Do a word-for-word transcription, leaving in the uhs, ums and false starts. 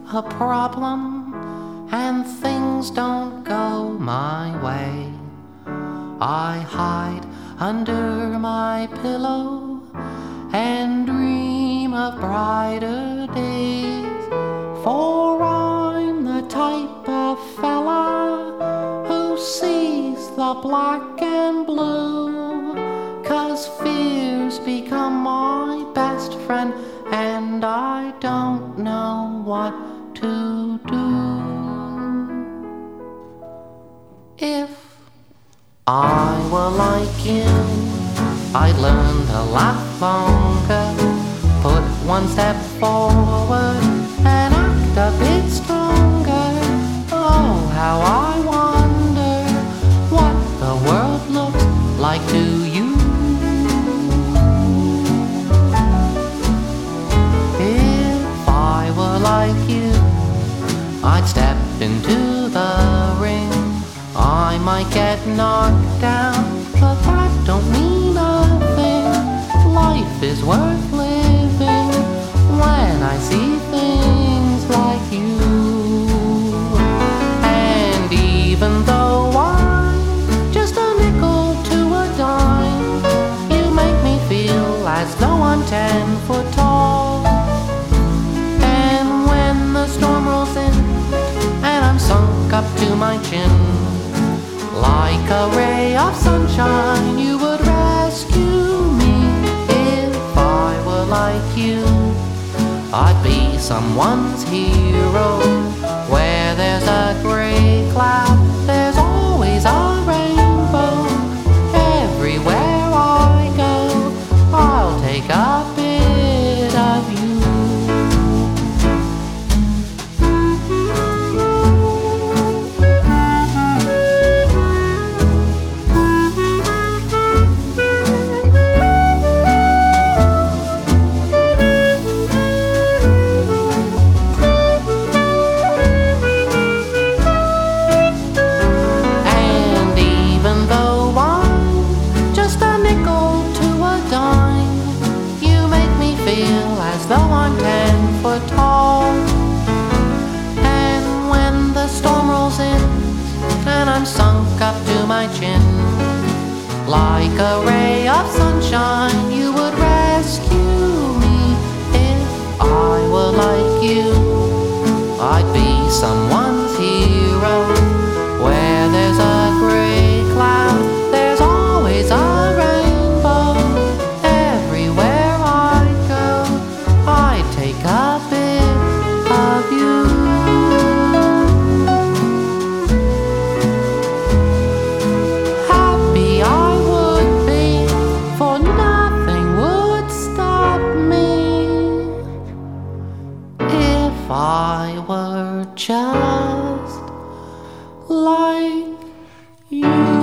a problem and things don't go my way, I hide under my pillow and dream of brighter days. For I'm the type of fella who sees the black and blue, 'cause fear's become my best friend and I don't know what to do. If I were like you, I'd learn to laugh longer, put one step forward and act a bit stronger. Oh, how I wonder what the world looks like to you. If I were like you, I'd step into the ring. I might get knocked down, but that don't mean nothing. Life is worth living when I see things like you. And even though I'm just a nickel to a dime, you make me feel as though I'm ten foot tall. And when the storm rolls in and I'm sunk up to my chin, like a ray of sunshine, you would rescue me. If I were like you, I'd be someone's hero. Where there's a gray cloud, there's always a rainbow. Everywhere I go, I'll take a bit of you. As though I'm ten foot tall. And when the storm rolls in and I'm sunk up to my chin, like a ray of sunshine, you would rescue me. If I were like you, I'd be someone's hero. Where there's a gray cloud, there's always a rainbow. Everywhere I go, I take a bit of you. Happy I would be, for nothing would stop me. If I were just like you.